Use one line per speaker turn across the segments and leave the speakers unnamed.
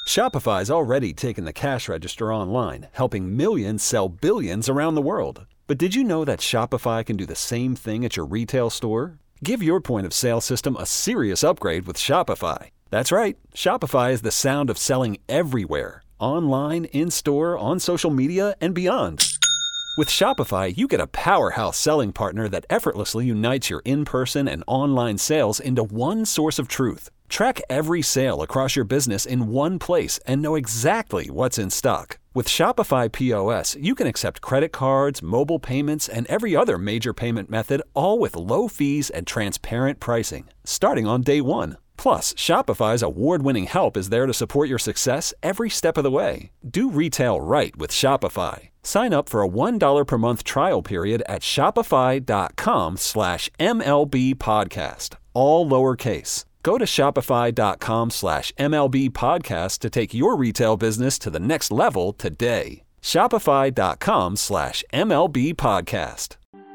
Shopify's already taken the cash register online, helping millions sell billions around the world. But did you know that Shopify can do the same thing at your retail store? Give your point of sale system a serious upgrade with Shopify. That's right. Shopify is the sound of selling everywhere. Online, in-store, on social media, and beyond. With Shopify, you get a powerhouse selling partner that effortlessly unites your in-person and online sales into one source of truth. Track every sale across your business in one place and know exactly what's in stock. With Shopify POS, you can accept credit cards, mobile payments, and every other major payment method, all with low fees and transparent pricing, starting on day one. Plus, Shopify's award-winning help is there to support your success every step of the way. Do retail right with Shopify. Sign up for a $1 per month trial period at shopify.com/MLB podcast, all lowercase. Go to shopify.com/MLB podcast to take your retail business to the next level today. Shopify.com/MLB podcast.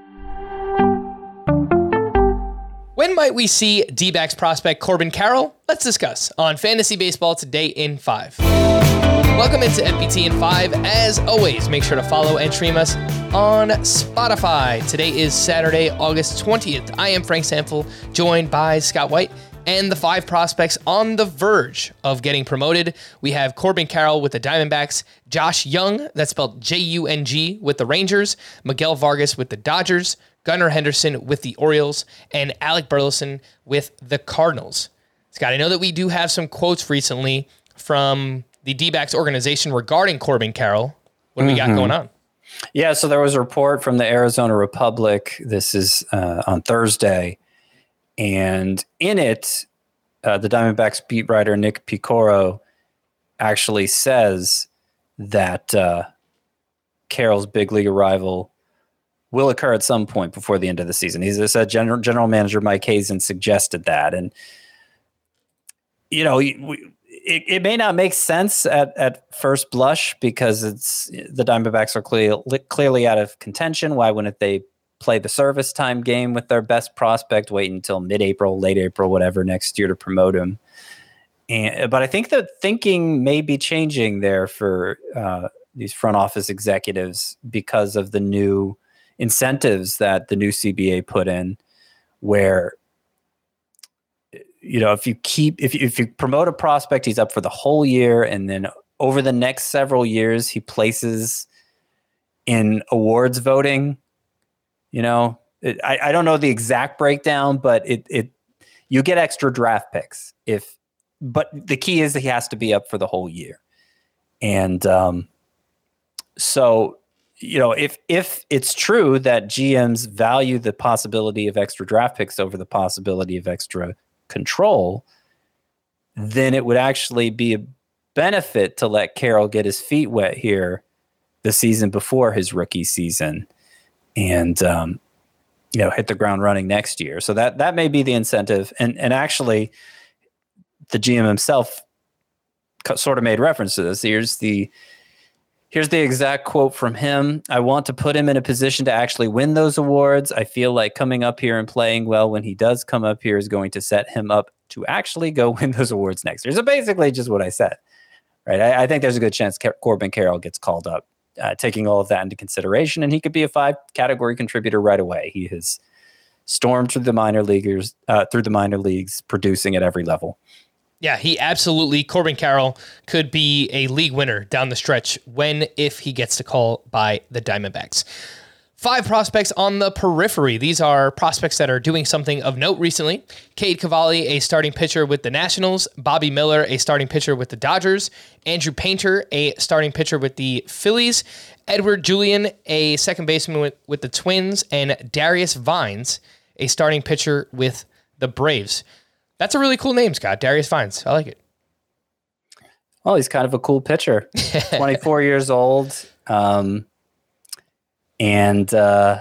When might we see D-backs prospect Corbin Carroll? Let's discuss on Fantasy Baseball Today in 5. Welcome into FBT in 5. As always, make sure to follow and stream us on Spotify. Today is Saturday, August 20th. I am Frank Sample, joined by Scott White and the 5 prospects on the verge of getting promoted. We have Corbin Carroll with the Diamondbacks, Josh Jung, that's spelled Jung, with the Rangers, Miguel Vargas with the Dodgers, Gunnar Henderson with the Orioles, and Alec Burleson with the Cardinals. Scott, I know that we do have some quotes recently from the D-backs organization regarding Corbin Carroll. What do we got going on?
Yeah, so there was a report from the Arizona Republic. This is on Thursday. And in it, the Diamondbacks beat writer Nick Picoro actually says that Carroll's big league arrival will occur at some point before the end of the season. He said General Manager Mike Hazen suggested that. And, you know, it may not make sense at first blush because the Diamondbacks are clearly out of contention. Why wouldn't they play the service time game with their best prospect, wait until mid-April, late April, whatever, next year to promote him? But I think the thinking may be changing there for these front office executives because of the new incentives that the new CBA put in, where, you know, if you promote a prospect, he's up for the whole year, and then over the next several years, he places in awards voting. You know, I don't know the exact breakdown, but you get extra draft picks but the key is that he has to be up for the whole year. And so, you know, if it's true that GMs value the possibility of extra draft picks over the possibility of extra control, then it would actually be a benefit to let Carroll get his feet wet here the season before his rookie season and, you know, hit the ground running next year. So that may be the incentive. And actually the GM himself sort of made reference to this. Here's the exact quote from him. I want to put him in a position to actually win those awards. I feel like coming up here and playing well when he does come up here is going to set him up to actually go win those awards next year. So basically just what I said, right? I think there's a good chance Corbin Carroll gets called up, taking all of that into consideration, and he could be a 5-category contributor right away. He has stormed through the minor leagues, producing at every level.
Yeah, he absolutely, Corbin Carroll could be a league winner down the stretch if he gets the call by the Diamondbacks. 5 prospects on the periphery. These are prospects that are doing something of note recently. Cade Cavalli, a starting pitcher with the Nationals. Bobby Miller, a starting pitcher with the Dodgers. Andrew Painter, a starting pitcher with the Phillies. Edward Julian, a second baseman with the Twins. And Darius Vines, a starting pitcher with the Braves. That's a really cool name, Scott. Darius Vines. I like it.
Well, he's kind of a cool pitcher. 24 years old. And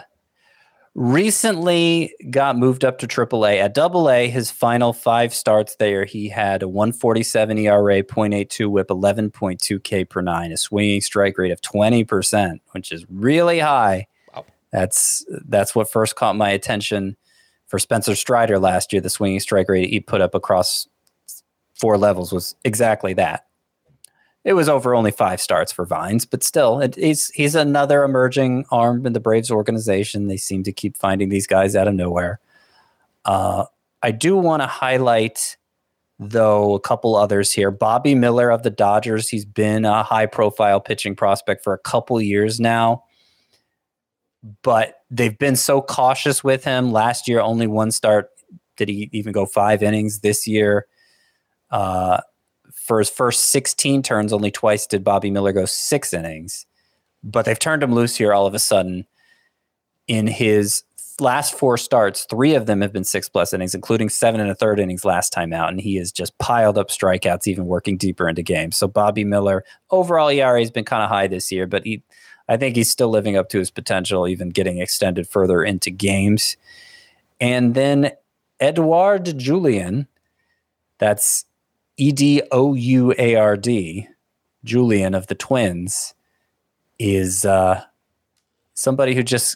recently got moved up to AAA. At AA, his final 5 starts there, he had a 1.47 ERA, 0.82 WHIP, 11.2 K per 9, a swinging strike rate of 20%, which is really high. Wow. That's what first caught my attention for Spencer Strider last year. The swinging strike rate he put up across 4 levels was exactly that. It was over only 5 starts for Vines, but still, he's another emerging arm in the Braves organization. They seem to keep finding these guys out of nowhere. I do want to highlight, though, a couple others here. Bobby Miller of the Dodgers. He's been a high-profile pitching prospect for a couple years now, but they've been so cautious with him. Last year, only 1 start. Did he even go 5 innings? This year, for his first 16 turns, only twice did Bobby Miller go 6 innings. But they've turned him loose here all of a sudden. In his last 4 starts, 3 of them have been 6+ innings, including 7 1/3 innings last time out, and he has just piled up strikeouts, even working deeper into games. So Bobby Miller, overall ERA has been kind of high this year, but I think he's still living up to his potential, even getting extended further into games. And then Edouard Julien, that's Edouard, Julien of the Twins, is somebody who just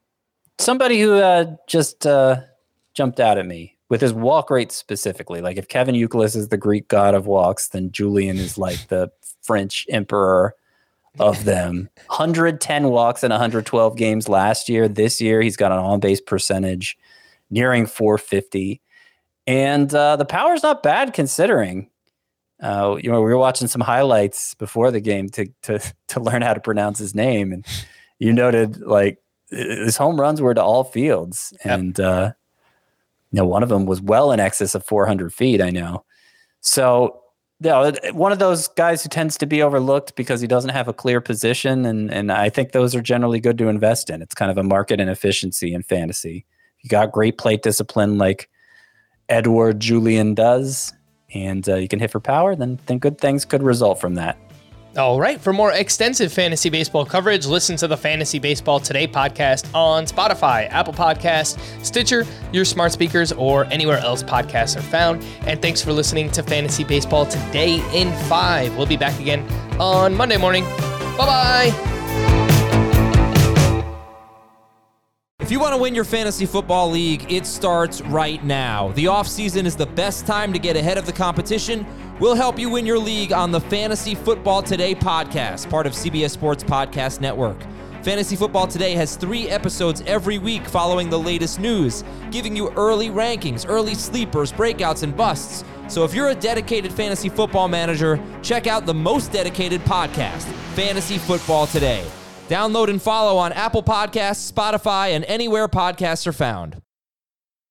jumped out at me with his walk rate specifically. Like if Kevin Youkilis is the Greek god of walks, then Julien is like the French emperor of them. 110 walks in 112 games last year. This year, he's got an on-base percentage nearing 450. And the power's not bad considering. We were watching some highlights before the game to learn how to pronounce his name, and you noted like his home runs were to all fields, and one of them was well in excess of 400 feet. I know, so one of those guys who tends to be overlooked because he doesn't have a clear position, and I think those are generally good to invest in. It's kind of a market inefficiency in fantasy. You got great plate discipline like Edouard Julien does, and you can hit for power, then good things could result from that.
All right. For more extensive fantasy baseball coverage, listen to the Fantasy Baseball Today podcast on Spotify, Apple Podcasts, Stitcher, your smart speakers, or anywhere else podcasts are found. And thanks for listening to Fantasy Baseball Today in 5. We'll be back again on Monday morning. Bye-bye.
If you want to win your fantasy football league, it starts right now. The offseason is the best time to get ahead of the competition. We'll help you win your league on the Fantasy Football Today podcast, part of CBS Sports Podcast Network. Fantasy Football Today has 3 episodes every week following the latest news, giving you early rankings, early sleepers, breakouts, and busts. So if you're a dedicated fantasy football manager, check out the most dedicated podcast, Fantasy Football Today. Download and follow on Apple Podcasts, Spotify, and anywhere podcasts are found.